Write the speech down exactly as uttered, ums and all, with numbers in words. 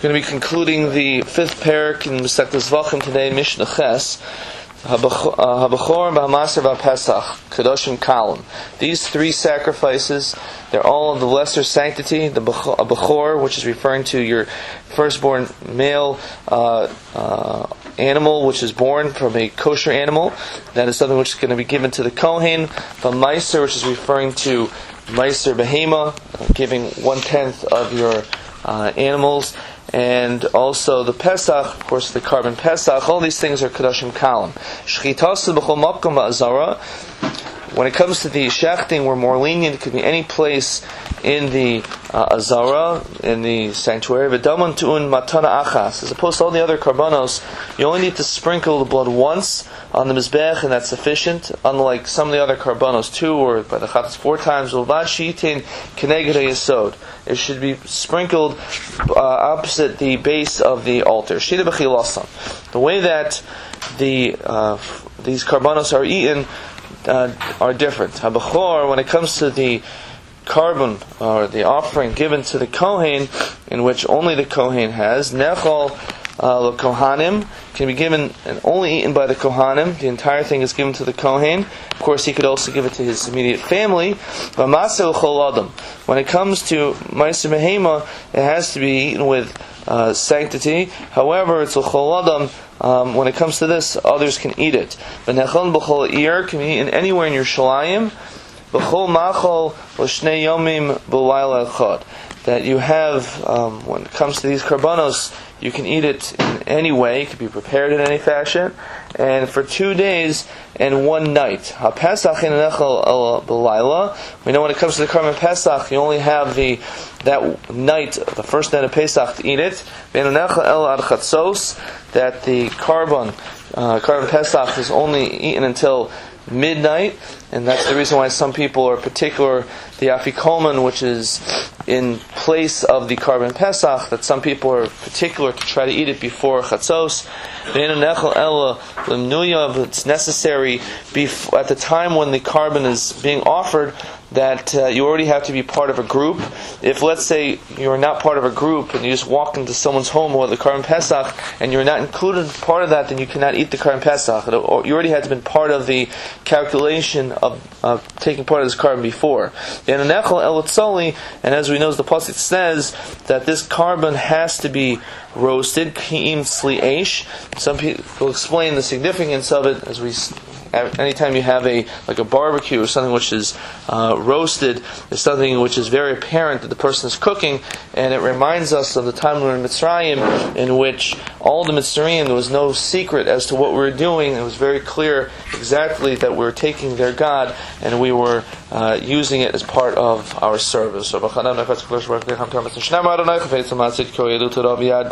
We're going to be concluding the fifth parak in Masechtas Zvachim today, Mishnah Ches. Habachor, Bahamaser, Vapesach, Kadoshim Kalim. These three sacrifices, they're all of the lesser sanctity. The Bachor, which is referring to your firstborn male uh, uh, animal, which is born from a kosher animal. That is something which is going to be given to the Kohen. The Meiser, which is referring to Meiser Behema, giving one-tenth of your uh, animals. And also the Pesach, of course the carbon Pesach, all these things are Kadoshim Kalim. Shchitasu b'chol makom va'azara. When it comes to the shechting, we're more lenient. It could be any place in the uh, Azara, in the sanctuary. V'daman tu'un matana achas. As opposed to all the other karbanos, you only need to sprinkle the blood once on the mizbech, and that's sufficient. Unlike some of the other karbanos, two or by the chatas four times. V'vashitin keneged yesod. It should be sprinkled uh, opposite the base of the altar. Shida b'chilasam. The way that the uh, these karbanos are eaten Uh, are different. Habachor, when it comes to the carbon or the offering given to the Kohen, in which only the Kohen has, Nechol uh, Kohanim, can be given and only eaten by the Kohanim. The entire thing is given to the Kohen. Of course, he could also give it to his immediate family. But Masel Chol Adam, when it comes to Meiser Behema, it has to be eaten with uh, sanctity. However, it's a Chol Adam. Um, when it comes to this, others can eat it. But Nechol B'chol Ir can be eaten anywhere in Yerushalayim. B'chol Machol L'shnei Yomim B'layla Echad. That you have, um, when it comes to these karbanos, you can eat it in any way. It can be prepared in any fashion, and for two days and one night. Ha-Pesach in Nechol B'layla. We know when it comes to the carbon Pesach, you only have the that night, the first night of Pesach, to eat it. Nechol El Ad Chatzos. That the carbon, uh, carbon Pesach is only eaten until midnight, and that's the reason why some people are particular, the Afikoman, which is in place of the carbon Pesach, that some people are particular to try to eat it before Chatzos. It's necessary bef- at the time when the carbon is being offered that uh, you already have to be part of a group. If, let's say, you're not part of a group and you just walk into someone's home with the carbon Pesach and you're not included part of that, then you cannot eat the carbon Pesach. You already had to be part of the calculation of uh, taking part of this carbon before. And as we know, as the pasuk says, that this carbon has to be roasted. Some people explain the significance of it as we. Anytime you have a like a barbecue or something which is uh, roasted, is something which is very apparent that the person is cooking, and it reminds us of the time we were in Mitzrayim, in which all the Mitzrayim, there was no secret as to what we were doing. It was very clear exactly that we were taking their God and we were uh, using it as part of our service.